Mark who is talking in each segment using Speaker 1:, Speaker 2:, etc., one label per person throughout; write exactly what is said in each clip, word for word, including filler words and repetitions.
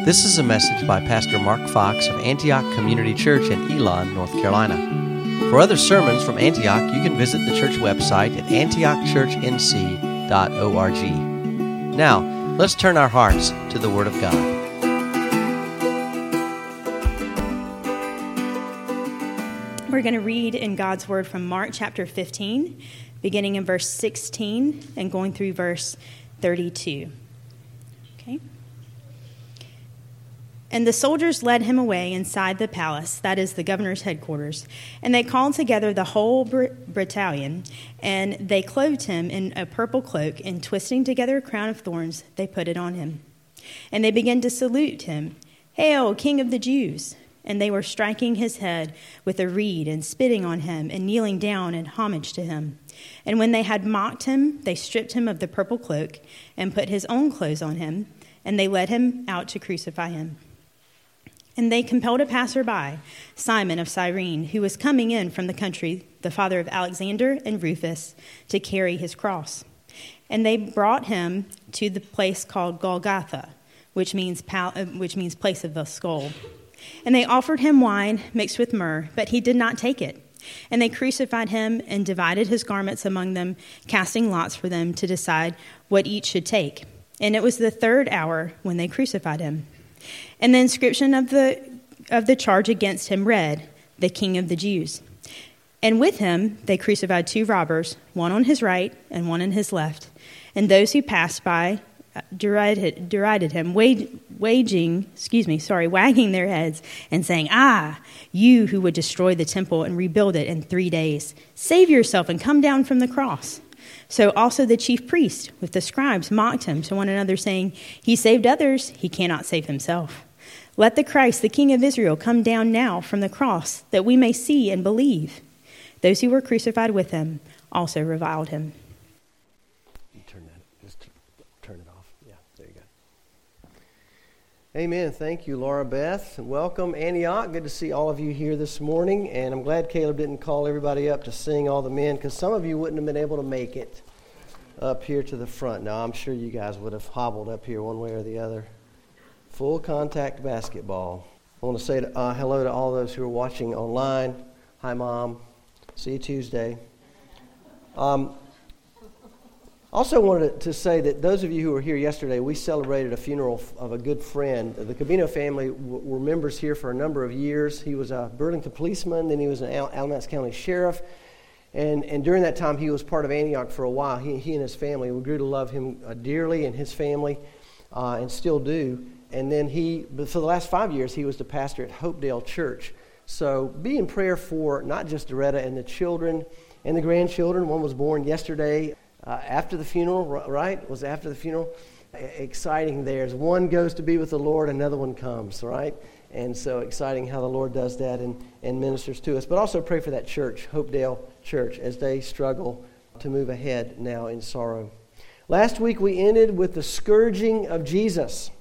Speaker 1: This is a message by Pastor Mark Fox of Antioch Community Church in Elon, North Carolina. For other sermons from Antioch, you can visit the church website at antioch church n c dot org. Now, let's turn our hearts to the Word of God.
Speaker 2: We're going to read in God's Word from Mark chapter fifteen, beginning in verse sixteen and going through verse thirty-two. Okay. And the soldiers led him away inside the palace, that is the governor's headquarters, and they called together the whole battalion, and they clothed him in a purple cloak, and twisting together a crown of thorns, they put it on him. And they began to salute him, "Hail, King of the Jews!" And they were striking his head with a reed and spitting on him and kneeling down in homage to him. And when they had mocked him, they stripped him of the purple cloak and put his own clothes on him, and they led him out to crucify him. And they compelled a passerby, Simon of Cyrene, who was coming in from the country, the father of Alexander and Rufus, to carry his cross. And they brought him to the place called Golgotha, which means pal- which means place of the skull. And they offered him wine mixed with myrrh, but he did not take it. And they crucified him and divided his garments among them, casting lots for them to decide what each should take. And it was the third hour when they crucified him. And the inscription of the of the charge against him read, "The King of the Jews." And with him they crucified two robbers, one on his right and one on his left. And those who passed by derided, derided him, wage, waging, excuse me, sorry, wagging their heads and saying, "Ah, you who would destroy the temple and rebuild it in three days, save yourself and come down from the cross." So also the chief priest with the scribes mocked him to one another, saying, "He saved others, he cannot save himself. Let the Christ, the King of Israel, come down now from the cross, that we may see and believe." Those who were crucified with him also reviled him.
Speaker 3: Turn that, just turn it off. Yeah, there you go. Amen. Thank you, Laura Beth. Welcome, Antioch. Good to see all of you here this morning. And I'm glad Caleb didn't call everybody up to sing all the men, because some of you wouldn't have been able to make it up here to the front. Now, I'm sure you guys would have hobbled up here one way or the other. Full contact basketball. I want to say uh, hello to all those who are watching online. Hi, Mom. See you Tuesday. Um, also wanted to say that those of you who were here yesterday, we celebrated a funeral of a good friend. The Cabino family w- were members here for a number of years. He was a Burlington policeman, then he was an Al- Alamance County sheriff. And and during that time, he was part of Antioch for a while. He, he and his family, we grew to love him uh, dearly, and his family, uh, and still do. And then he, for the last five years, he was the pastor at Hopedale Church. So be in prayer for not just Doretta and the children and the grandchildren. One was born yesterday uh, after the funeral, right? Was after the funeral. Exciting there. As one goes to be with the Lord, another one comes, right? And so exciting how the Lord does that and, and ministers to us. But also pray for that church, Hopedale Church, as they struggle to move ahead now in sorrow. Last week we ended with the scourging of Jesus,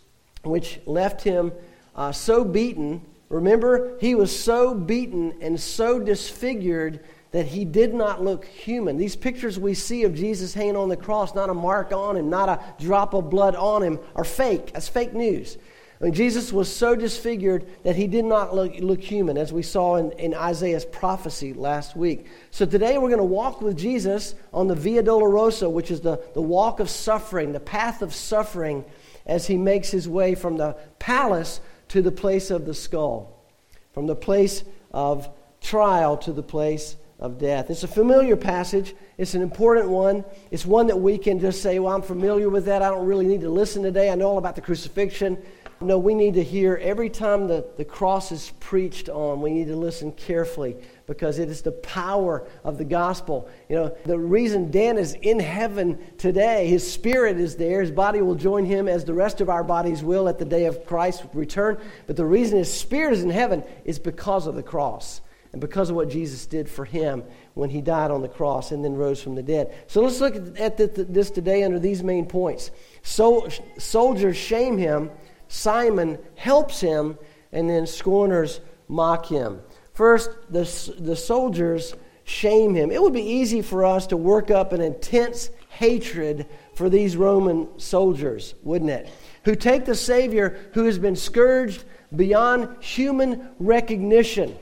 Speaker 3: which left him uh, so beaten. Remember, he was so beaten and so disfigured that he did not look human. These pictures we see of Jesus hanging on the cross, not a mark on him, not a drop of blood on him, are fake. That's fake news. I mean, Jesus was so disfigured that he did not look, look human, as we saw in, in Isaiah's prophecy last week. So today we're going to walk with Jesus on the Via Dolorosa, which is the, the walk of suffering, the path of suffering, as he makes his way from the palace to the place of the skull, from the place of trial to the place of death. It's a familiar passage. It's an important one. It's one that we can just say, well, I'm familiar with that. I don't really need to listen today. I know all about the crucifixion. No, we need to hear every time the, the cross is preached on, we need to listen carefully, because it is the power of the gospel. You know, the reason Dan is in heaven today, his spirit is there, his body will join him as the rest of our bodies will at the day of Christ's return. But the reason his spirit is in heaven is because of the cross and because of what Jesus did for him when he died on the cross and then rose from the dead. So let's look at this today under these main points. So, soldiers shame him, Simon helps him, and then scorners mock him. First, the, the soldiers shame him. It would be easy for us to work up an intense hatred for these Roman soldiers, wouldn't it? Who take the Savior who has been scourged beyond human recognition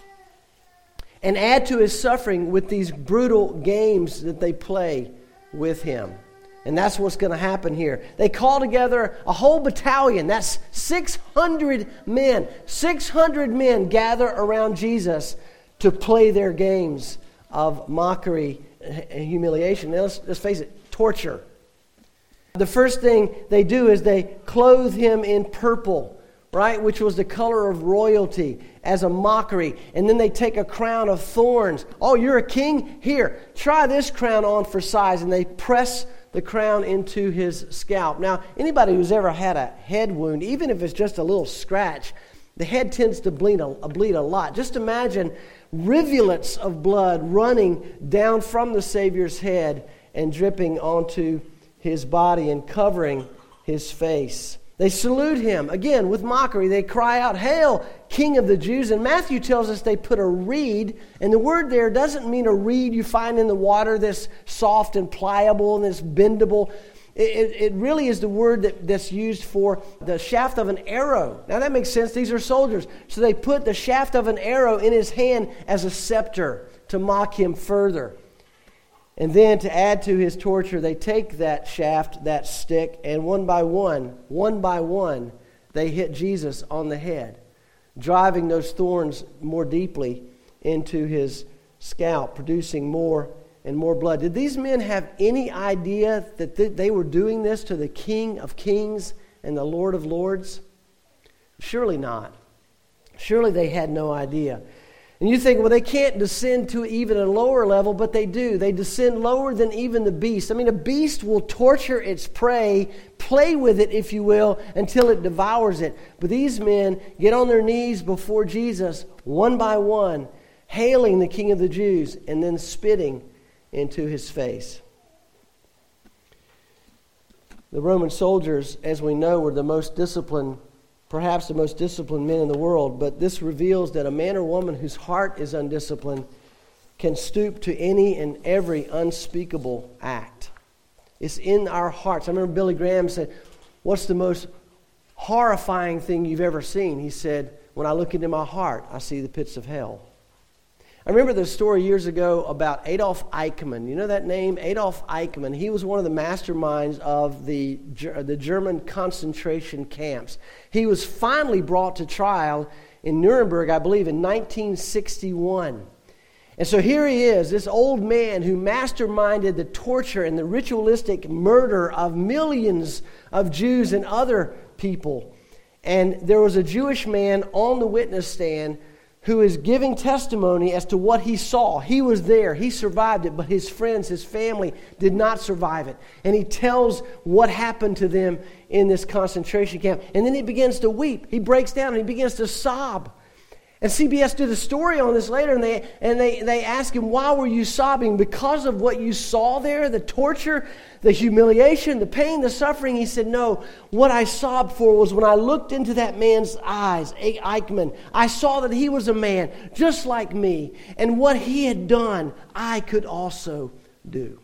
Speaker 3: and add to his suffering with these brutal games that they play with him. And that's what's going to happen here. They call together a whole battalion. That's six hundred men. six hundred men gather around Jesus to play their games of mockery and humiliation. Now, let's, let's face it, torture. The first thing they do is they clothe him in purple, right, which was the color of royalty, as a mockery. And then they take a crown of thorns. Oh, you're a king? Here, try this crown on for size. And they press the crown into his scalp. Now, anybody who's ever had a head wound, even if it's just a little scratch, the head tends to bleed a, bleed a lot. Just imagine rivulets of blood running down from the Savior's head and dripping onto his body and covering his face. They salute him, again, with mockery. They cry out, "Hail, King of the Jews." And Matthew tells us they put a reed, and the word there doesn't mean a reed you find in the water that's soft and pliable and that's bendable. It, it, it really is the word that, that's used for the shaft of an arrow. Now that makes sense. These are soldiers. So they put the shaft of an arrow in his hand as a scepter to mock him further. And then to add to his torture, they take that shaft, that stick, and one by one, one by one, they hit Jesus on the head, driving those thorns more deeply into his scalp, producing more and more blood. Did these men have any idea that they were doing this to the King of Kings and the Lord of Lords? Surely not. Surely they had no idea. And you think, well, they can't descend to even a lower level, but they do. They descend lower than even the beast. I mean, a beast will torture its prey, play with it, if you will, until it devours it. But these men get on their knees before Jesus, one by one, hailing the King of the Jews, and then spitting into his face. The Roman soldiers, as we know, were the most disciplined perhaps the most disciplined men in the world, but this reveals that a man or woman whose heart is undisciplined can stoop to any and every unspeakable act. It's in our hearts. I remember Billy Graham said, "What's the most horrifying thing you've ever seen?" He said, "When I look into my heart, I see the pits of hell." I remember the story years ago about Adolf Eichmann. You know that name? Adolf Eichmann. He was one of the masterminds of the, the German concentration camps. He was finally brought to trial in Nuremberg, I believe, in nineteen sixty-one. And so here he is, this old man who masterminded the torture and the ritualistic murder of millions of Jews and other people. And there was a Jewish man on the witness stand who is giving testimony as to what he saw. He was there. He survived it, but his friends, his family did not survive it. And he tells what happened to them in this concentration camp. And then he begins to weep. He breaks down and he begins to sob. And C B S did a story on this later, and they and they, they asked him, "Why were you sobbing? Because of what you saw there, the torture, the humiliation, the pain, the suffering?" He said, "No, what I sobbed for was when I looked into that man's eyes, Eichmann, I saw that he was a man just like me, and what he had done, I could also do."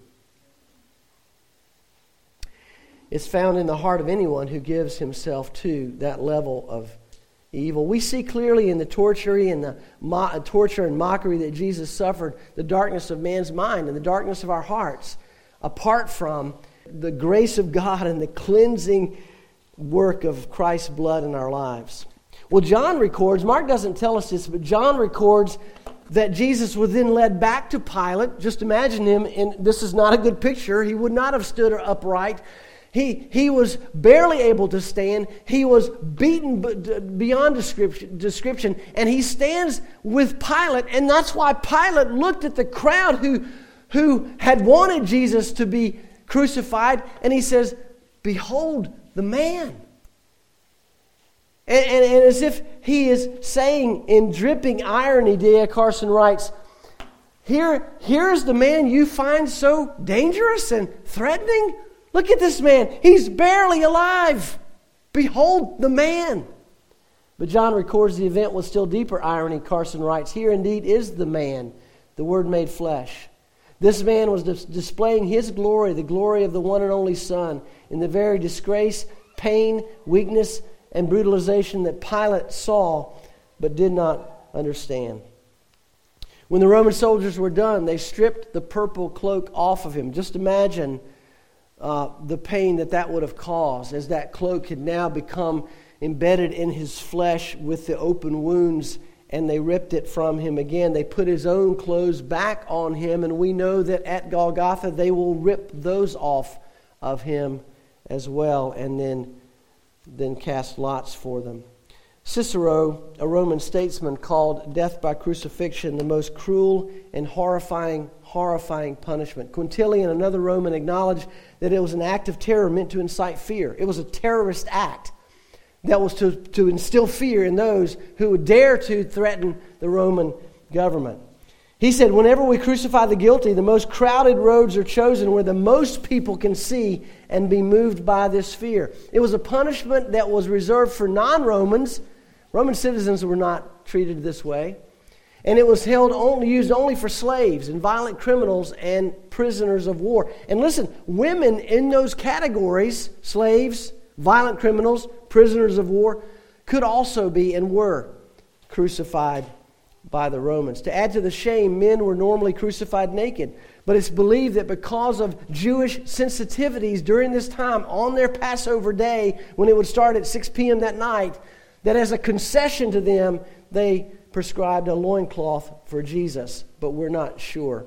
Speaker 3: It's found in the heart of anyone who gives himself to that level of evil. We see clearly in the torture and the mo- torture and mockery that Jesus suffered the darkness of man's mind and the darkness of our hearts, apart from the grace of God and the cleansing work of Christ's blood in our lives. Well, John records, Mark doesn't tell us this, but John records that Jesus was then led back to Pilate. Just imagine him, and this is not a good picture. He would not have stood upright. He he was barely able to stand. He was beaten beyond description, description, and he stands with Pilate, and that's why Pilate looked at the crowd who, who had wanted Jesus to be crucified, and he says, "Behold the man." And, and, and as if he is saying in dripping irony, D A Carson writes, Here, here's the man you find so dangerous and threatening. Look at this man. He's barely alive. Behold the man. But John records the event with still deeper irony. Carson writes, "Here indeed is the man the Word made flesh. This man was dis- displaying his glory, the glory of the one and only Son, in the very disgrace, pain, weakness, and brutalization that Pilate saw but did not understand. When the Roman soldiers were done, they stripped the purple cloak off of him. Just imagine uh, the pain that that would have caused, as that cloak had now become embedded in his flesh with the open wounds, and they ripped it from him again. They put his own clothes back on him, and we know that at Golgotha they will rip those off of him as well, and then, then cast lots for them. Cicero, a Roman statesman, called death by crucifixion the most cruel and horrifying, horrifying punishment. Quintilian, another Roman, acknowledged that it was an act of terror meant to incite fear. It was a terrorist act that was to, to instill fear in those who would dare to threaten the Roman government. He said, whenever we crucify the guilty, the most crowded roads are chosen where the most people can see and be moved by this fear. It was a punishment that was reserved for non-Romans. Roman citizens were not treated this way. And it was held only, used only for slaves and violent criminals and prisoners of war. And listen, women in those categories, slaves, violent criminals, prisoners of war, could also be and were crucified by the Romans. To add to the shame, men were normally crucified naked. But it's believed that because of Jewish sensitivities during this time, on their Passover day, when it would start at six p.m. that night, that as a concession to them, they prescribed a loincloth for Jesus. But we're not sure.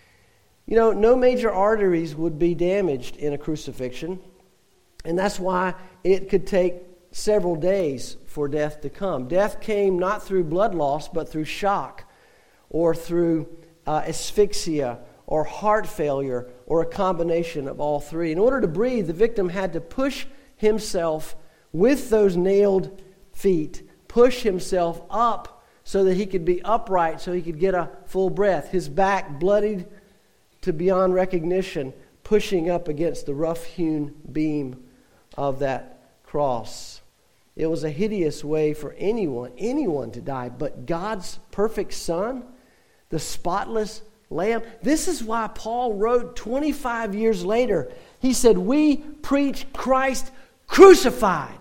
Speaker 3: You know, no major arteries would be damaged in a crucifixion. And that's why it could take several days for death to come. Death came not through blood loss, but through shock, or through uh, asphyxia, or heart failure, or a combination of all three. In order to breathe, the victim had to push himself with those nailed feet, push himself up so that he could be upright, so he could get a full breath. His back bloodied to beyond recognition, pushing up against the rough-hewn beam of that cross. It was a hideous way for anyone, anyone to die, but God's perfect Son, the spotless Lamb. This is why Paul wrote twenty-five years later, he said, we preach Christ crucified.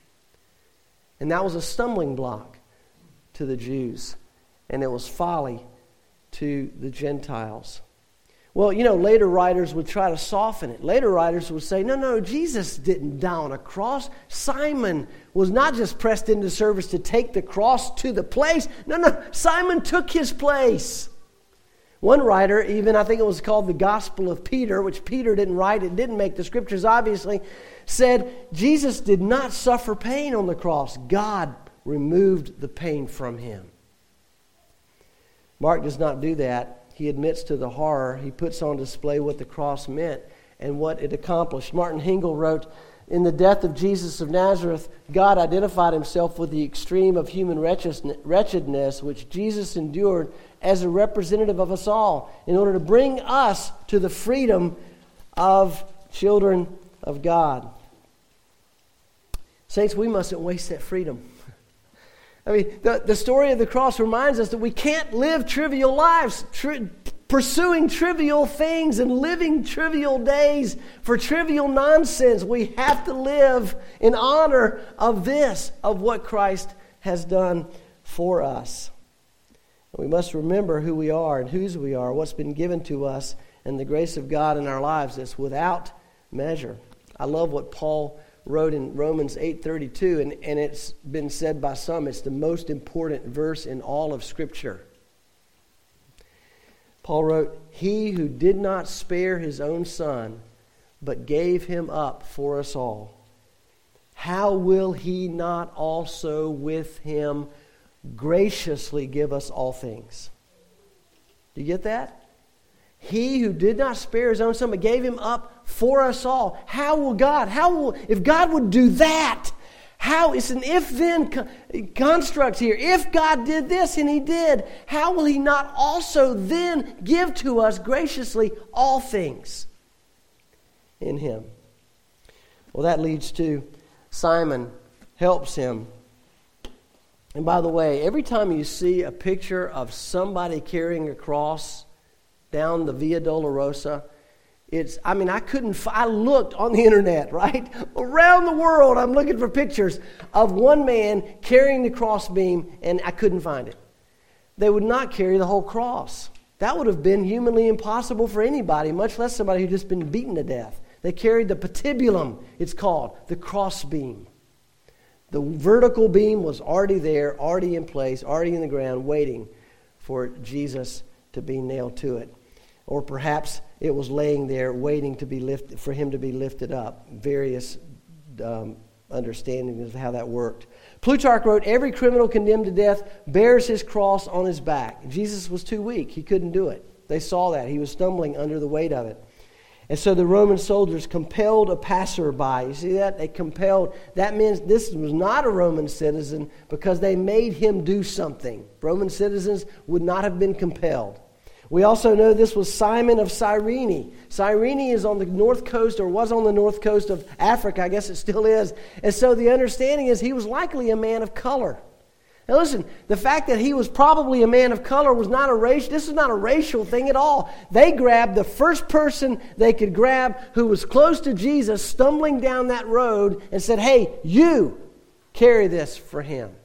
Speaker 3: And that was a stumbling block to the Jews, and it was folly to the Gentiles. Well, you know, later writers would try to soften it. Later writers would say, no, no, Jesus didn't die on a cross. Simon was not just pressed into service to take the cross to the place. No, no, Simon took his place. One writer, even I think it was called the Gospel of Peter, which Peter didn't write, it didn't make the scriptures obviously, said Jesus did not suffer pain on the cross. God removed the pain from him. Mark does not do that. He admits to the horror. He puts on display what the cross meant and what it accomplished. Martin Hengel wrote, in the death of Jesus of Nazareth, God identified himself with the extreme of human wretchedness which Jesus endured as a representative of us all in order to bring us to the freedom of children of God. Saints, we mustn't waste that freedom. I mean, the, the story of the cross reminds us that we can't live trivial lives, tri- pursuing trivial things and living trivial days for trivial nonsense. We have to live in honor of this, of what Christ has done for us. We must remember who we are and whose we are, what's been given to us, and the grace of God in our lives that's without measure. I love what Paul wrote in Romans eight thirty-two, and, and it's been said by some, it's the most important verse in all of Scripture. Paul wrote, he who did not spare his own son, but gave him up for us all, how will he not also with him graciously give us all things? Do you get that? He who did not spare his own son, but gave him up for us all. How will God, how will, if God would do that, how, it's an if-then construct here. If God did this, and he did, how will he not also then give to us graciously all things in him? Well, that leads to Simon helps him. And by the way, every time you see a picture of somebody carrying a cross down the Via Dolorosa, it's, I mean, I couldn't, I looked on the internet, right? Around the world, I'm looking for pictures of one man carrying the crossbeam, and I couldn't find it. They would not carry the whole cross. That would have been humanly impossible for anybody, much less somebody who'd just been beaten to death. They carried the patibulum, it's called, the crossbeam. The vertical beam was already there, already in place, already in the ground, waiting for Jesus to be nailed to it. Or perhaps it was laying there, waiting to be lifted, for him to be lifted up. Various um, understandings of how that worked. Plutarch wrote, every criminal condemned to death bears his cross on his back. Jesus was too weak. He couldn't do it. They saw that. He was stumbling under the weight of it. And so the Roman soldiers compelled a passerby. You see that? They compelled. That means this was not a Roman citizen because they made him do something. Roman citizens would not have been compelled. We also know this was Simon of Cyrene. Cyrene is on the north coast, or was on the north coast of Africa. I guess it still is. And so the understanding is he was likely a man of color. Now listen, the fact that he was probably a man of color was not a race. This is not a racial thing at all. They grabbed the first person they could grab who was close to Jesus, stumbling down that road, and said, hey, you carry this for him.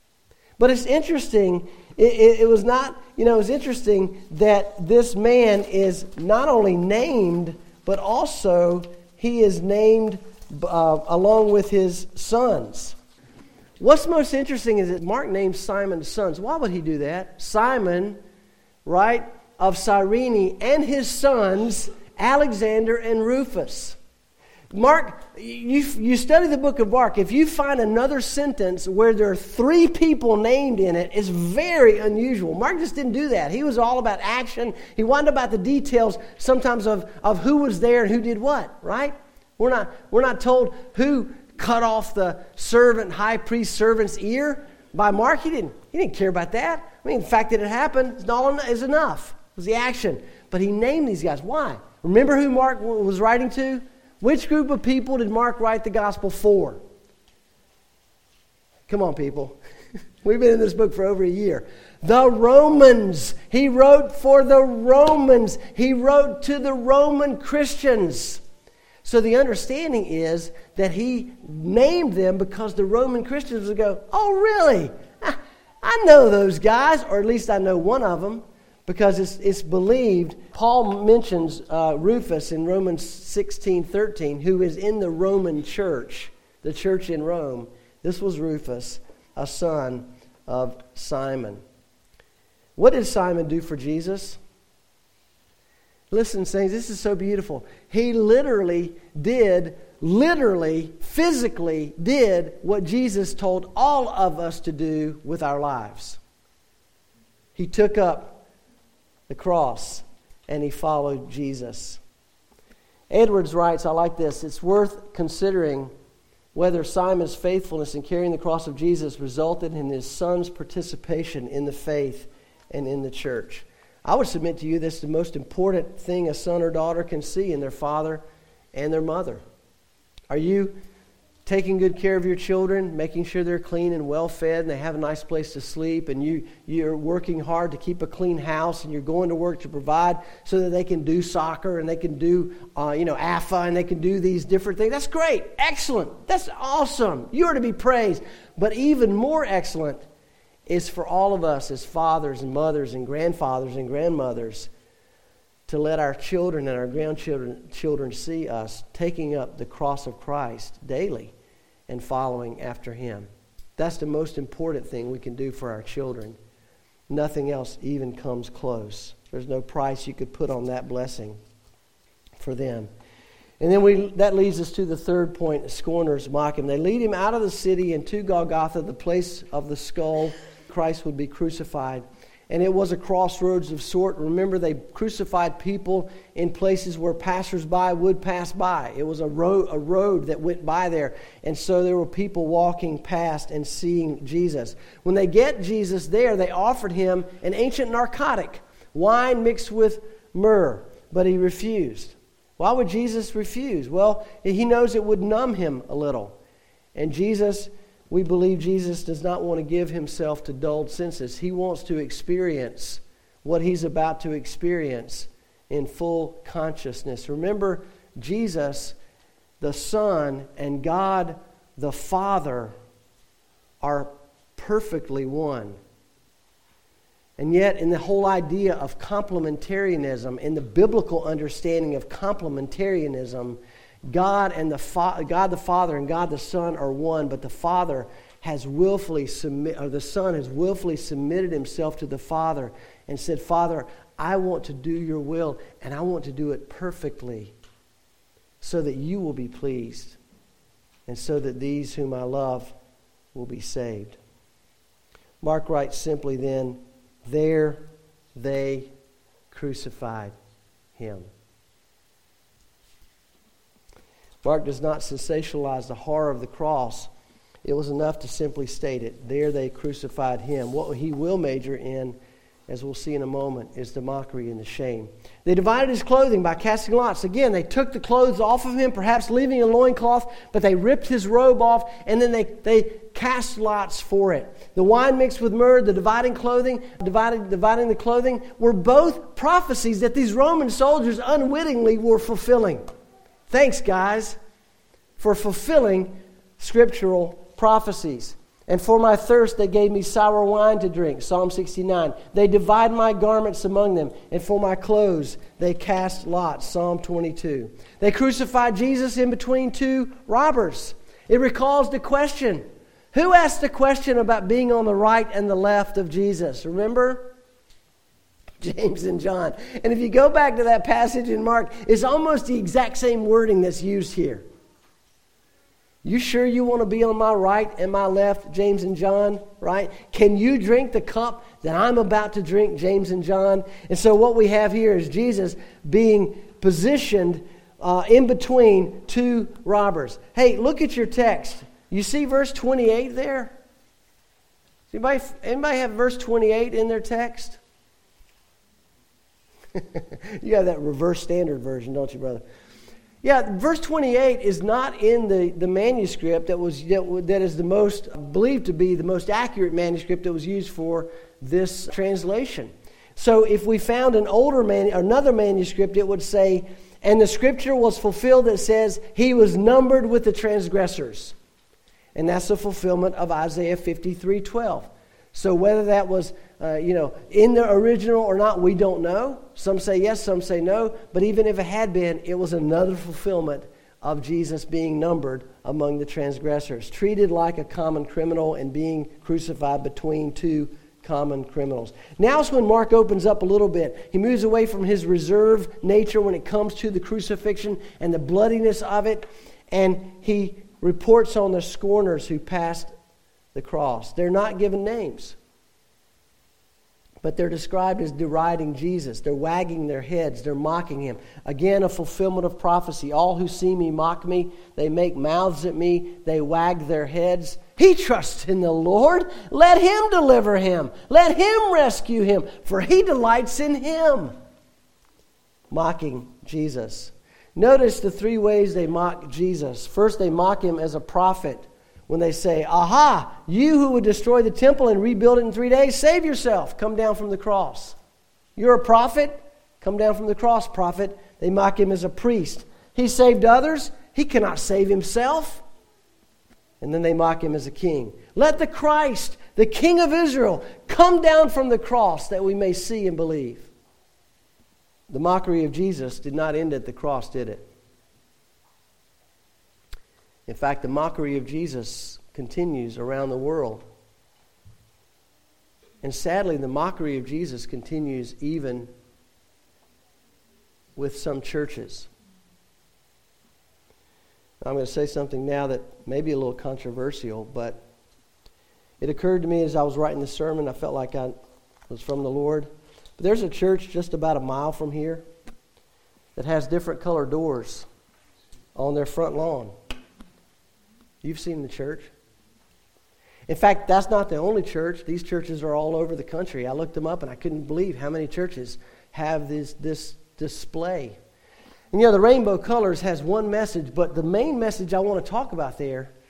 Speaker 3: But it's interesting. It, it, it was not, you know, it was interesting that this man is not only named, but also he is named uh, along with his sons. What's most interesting is that Mark names Simon's sons. Why would he do that? Simon, right, of Cyrene, and his sons, Alexander and Rufus. Mark, you, you study the book of Mark. If you find another sentence where there are three people named in it, it's very unusual. Mark just didn't do that. He was all about action. He wanted about the details sometimes of, of who was there and who did what, right? We're not, we're not told who cut off the servant, high priest servant's ear. By Mark, he didn't, he didn't care about that. I mean, the fact that it happened is, all, is enough. It was the action. But he named these guys. Why? Remember who Mark was writing to? Which group of people did Mark write the gospel for? Come on, people. We've been in this book for over a year. The Romans. He wrote for the Romans. He wrote to the Roman Christians. So the understanding is that he named them because the Roman Christians would go, oh, really? I know those guys, or at least I know one of them, because it's, it's believed. Paul mentions uh, Rufus in Romans sixteen thirteen, who is in the Roman church, the church in Rome. This was Rufus, a son of Simon. What did Simon do for Jesus? Listen, saints, this is so beautiful. He literally did, literally, physically did what Jesus told all of us to do with our lives. He took up the cross and he followed Jesus. Edwards writes, I like this, it's worth considering whether Simon's faithfulness in carrying the cross of Jesus resulted in his son's participation in the faith and in the church. I would submit to you this is the most important thing a son or daughter can see in their father and their mother. Are you taking good care of your children, making sure they're clean and well fed and they have a nice place to sleep, and you, you're working hard to keep a clean house, and you're going to work to provide so that they can do soccer and they can do uh, you know, A F A and they can do these different things? That's great. Excellent. That's awesome. You are to be praised. But even more excellent is for all of us as fathers and mothers and grandfathers and grandmothers to let our children and our grandchildren children see us taking up the cross of Christ daily and following after Him. That's the most important thing we can do for our children. Nothing else even comes close. There's no price you could put on that blessing for them. And then we that leads us to the third point. Scorners mock Him. They lead Him out of the city and to Golgotha, the place of the skull. Christ would be crucified. And it was a crossroads of sort. Remember, they crucified people in places where passersby would pass by. It was a road, a road that went by there. And so there were people walking past and seeing Jesus. When they get Jesus there, they offered Him an ancient narcotic, wine mixed with myrrh, but He refused. Why would Jesus refuse? Well, He knows it would numb Him a little. And Jesus we believe Jesus does not want to give himself to dulled senses. He wants to experience what he's about to experience in full consciousness. Remember, Jesus, the Son, and God, the Father, are perfectly one. And yet, in the whole idea of complementarianism, in the biblical understanding of complementarianism, God and the Fa- God the Father and God the Son are one, but the Father has willfully submit, or the Son has willfully submitted himself to the Father and said, Father, I want to do your will, and I want to do it perfectly, so that you will be pleased, and so that these whom I love will be saved. Mark writes simply then, there they crucified him. Mark does not sensationalize the horror of the cross. It was enough to simply state it. There they crucified him. What he will major in, as we'll see in a moment, is the mockery and the shame. They divided his clothing by casting lots. Again, they took the clothes off of him, perhaps leaving a loincloth, but they ripped his robe off, and then they, they cast lots for it. The wine mixed with myrrh, the dividing clothing, dividing, dividing the clothing, were both prophecies that these Roman soldiers unwittingly were fulfilling. Thanks, guys, for fulfilling scriptural prophecies. And for my thirst they gave me sour wine to drink, Psalm sixty-nine. They divide my garments among them, and for my clothes they cast lots, Psalm twenty-two. They crucified Jesus in between two robbers. It recalls the question, who asked the question about being on the right and the left of Jesus? Remember? James and John. And if you go back to that passage in Mark, it's almost the exact same wording that's used here. You sure you want to be on my right and my left, James and John, right? Can you drink the cup that I'm about to drink, James and John? And so what we have here is Jesus being positioned uh, in between two robbers. Hey, look at your text. You see verse twenty-eight there? Anybody, anybody have verse twenty-eight in their text? You have that reverse standard version, don't you, brother? Yeah, verse twenty-eight is not in the, the manuscript that was that, that is the most believed to be the most accurate manuscript that was used for this translation. So if we found an older man, another manuscript, it would say, and the scripture was fulfilled that says he was numbered with the transgressors. And that's the fulfillment of Isaiah fifty-three twelve. So whether that was, uh, you know, in the original or not, we don't know. Some say yes, some say no. But even if it had been, it was another fulfillment of Jesus being numbered among the transgressors, treated like a common criminal and being crucified between two common criminals. Now is when Mark opens up a little bit. He moves away from his reserved nature when it comes to the crucifixion and the bloodiness of it, and he reports on the scorners who passed the cross. They're not given names, but they're described as deriding Jesus. They're wagging their heads. They're mocking him. Again, a fulfillment of prophecy. All who see me mock me. They make mouths at me. They wag their heads. He trusts in the Lord. Let him deliver him. Let him rescue him, for he delights in him. Mocking Jesus. Notice the three ways they mock Jesus. First, they mock him as a prophet. When they say, aha, you who would destroy the temple and rebuild it in three days, save yourself. Come down from the cross. You're a prophet. Come down from the cross, prophet. They mock him as a priest. He saved others. He cannot save himself. And then they mock him as a king. Let the Christ, the King of Israel, come down from the cross that we may see and believe. The mockery of Jesus did not end at the cross, did it? In fact, the mockery of Jesus continues around the world. And sadly, the mockery of Jesus continues even with some churches. I'm going to say something now that may be a little controversial, but it occurred to me as I was writing the sermon, I felt like I was from the Lord. But there's a church just about a mile from here that has different colored doors on their front lawn. You've seen the church. In fact, that's not the only church. These churches are all over the country. I looked them up and I couldn't believe how many churches have this, this display. And you know, the rainbow colors has one message, but the main message I want to talk about there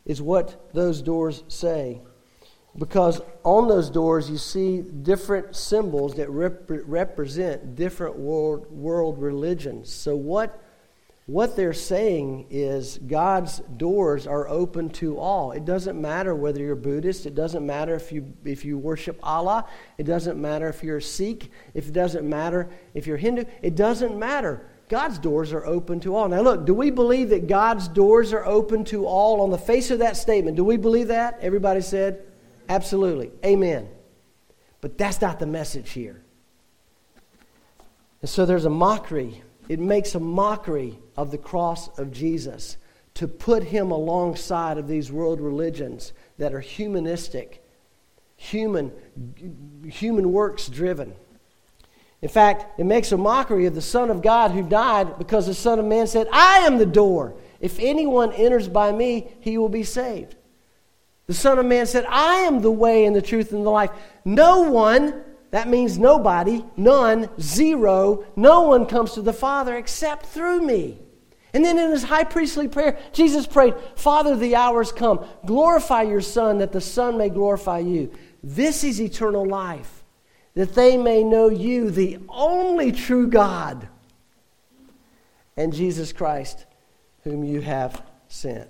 Speaker 3: is what those doors say. Because on those doors you see different symbols that rep- represent different world, world religions. So what, what they're saying is God's doors are open to all. It doesn't matter whether you're Buddhist. It doesn't matter if you if you worship Allah. It doesn't matter if you're a Sikh. If it doesn't matter if you're Hindu. It doesn't matter. God's doors are open to all. Now look, do we believe that God's doors are open to all on the face of that statement? Do we believe that? Everybody said? Absolutely. Amen. But that's not the message here. And so there's a mockery. It makes a mockery of the cross of Jesus to put him alongside of these world religions that are humanistic, human, human works driven. In fact, it makes a mockery of the Son of God who died because the Son of Man said, I am the door. If anyone enters by me, he will be saved. The Son of Man said, I am the way and the truth and the life. No one, that means nobody, none, zero, no one comes to the Father except through me. And then in his high priestly prayer, Jesus prayed, Father, the hour has come. Glorify your Son, that the Son may glorify you. This is eternal life, that they may know you, the only true God, and Jesus Christ, whom you have sent.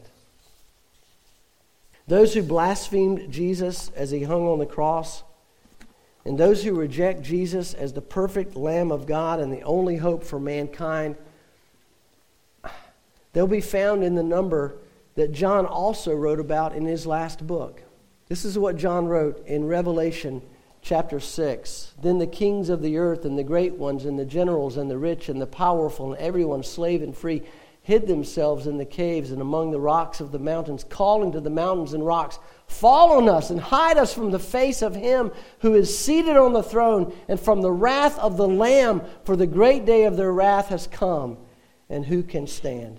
Speaker 3: Those who blasphemed Jesus as he hung on the cross, and those who reject Jesus as the perfect Lamb of God and the only hope for mankind, they'll be found in the number that John also wrote about in his last book. This is what John wrote in Revelation chapter six. Then the kings of the earth and the great ones and the generals and the rich and the powerful and everyone slave and free hid themselves in the caves and among the rocks of the mountains, calling to the mountains and rocks, fall on us and hide us from the face of him who is seated on the throne and from the wrath of the Lamb, for the great day of their wrath has come, and who can stand?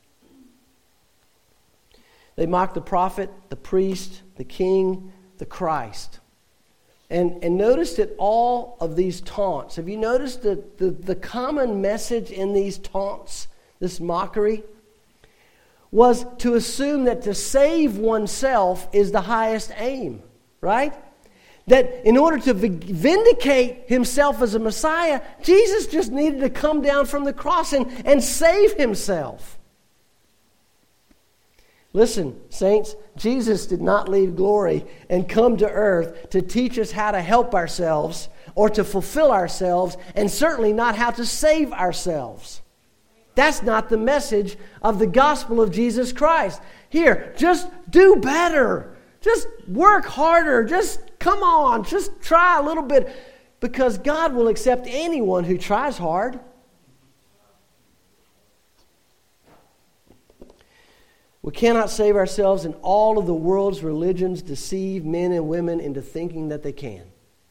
Speaker 3: They mocked the prophet, the priest, the king, the Christ. And, and notice that all of these taunts, have you noticed the, the, the common message in these taunts, this mockery, was to assume that to save oneself is the highest aim, right? That in order to vindicate himself as a Messiah, Jesus just needed to come down from the cross and, and save himself. Listen, saints, Jesus did not leave glory and come to earth to teach us how to help ourselves or to fulfill ourselves, and certainly not how to save ourselves. That's not the message of the gospel of Jesus Christ. Here, just do better. Just work harder. Just come on. Just try a little bit. Because God will accept anyone who tries hard. We cannot save ourselves, and all of the world's religions deceive men and women into thinking that they can.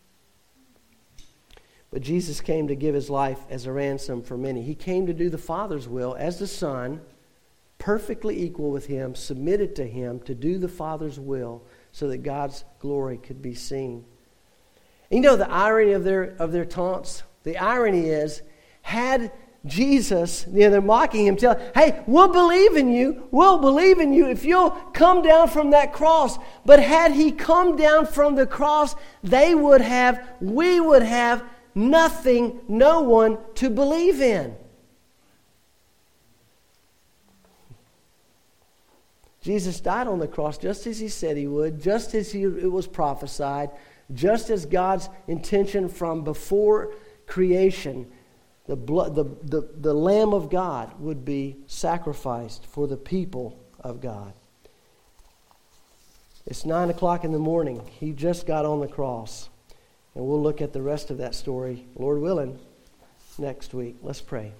Speaker 3: But Jesus came to give his life as a ransom for many. He came to do the Father's will as the Son, perfectly equal with him, submitted to him to do the Father's will so that God's glory could be seen. And you know the irony of their of their taunts? The irony is, had Jesus, you know, they're mocking him, tell, hey, we'll believe in you, we'll believe in you if you'll come down from that cross. But had he come down from the cross, they would have, we would have nothing, no one to believe in. Jesus died on the cross just as he said he would, just as he, it was prophesied, just as God's intention from before creation. The, blood, the, the, the Lamb of God would be sacrificed for the people of God. It's nine o'clock in the morning. He just got on the cross. And we'll look at the rest of that story, Lord willing, next week. Let's pray.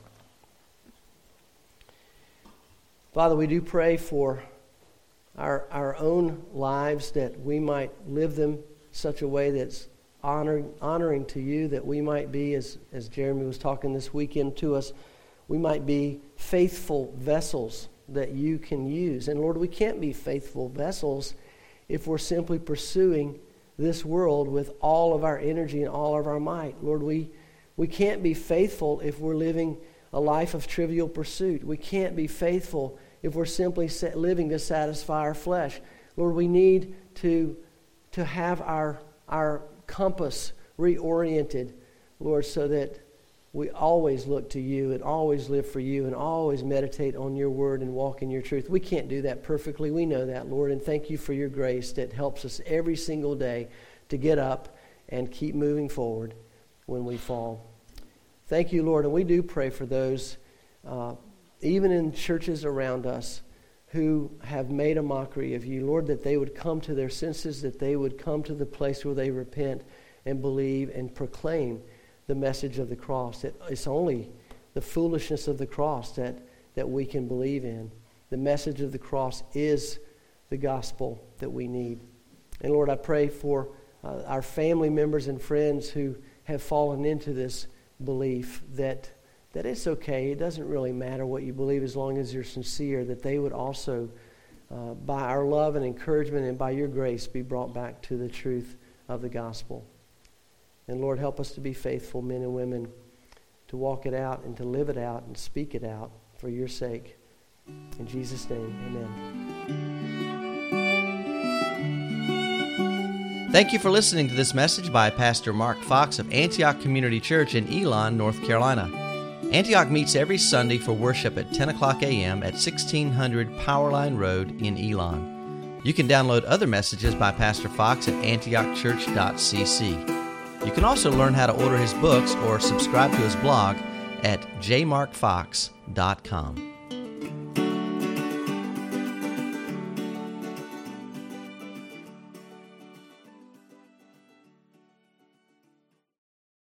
Speaker 3: Father, we do pray for our, our own lives, that we might live them such a way that's honoring, honoring to you, that we might be, as, as Jeremy was talking this weekend to us, we might be faithful vessels that you can use. And Lord, we can't be faithful vessels if we're simply pursuing this world with all of our energy and all of our might. Lord, we, we can't be faithful if we're living a life of trivial pursuit. We can't be faithful if we're simply living to satisfy our flesh. Lord, we need to, to have our, our compass reoriented, Lord, so that we always look to you and always live for you and always meditate on your word and walk in your truth. We can't do that perfectly. We know that, Lord, and thank you for your grace that helps us every single day to get up and keep moving forward when we fall. Thank you, Lord, and we do pray for those, uh, even in churches around us, who have made a mockery of you. Lord, that they would come to their senses, that they would come to the place where they repent and believe and proclaim the message of the cross, that it's only the foolishness of the cross that, that we can believe in. The message of the cross is the gospel that we need. And Lord, I pray for uh, our family members and friends who have fallen into this belief that, that it's okay, it doesn't really matter what you believe as long as you're sincere, that they would also, uh, by our love and encouragement and by your grace, be brought back to the truth of the gospel. And Lord, help us to be faithful men and women, to walk it out and to live it out and speak it out for your sake. In Jesus' name, amen.
Speaker 1: Thank you for listening to this message by Pastor Mark Fox of Antioch Community Church in Elon, North Carolina. Antioch meets every Sunday for worship at ten o'clock a.m. at sixteen hundred Powerline Road in Elon. You can download other messages by Pastor Fox at antioch church dot c c. You can also learn how to order his books or subscribe to his blog at j mark fox dot com.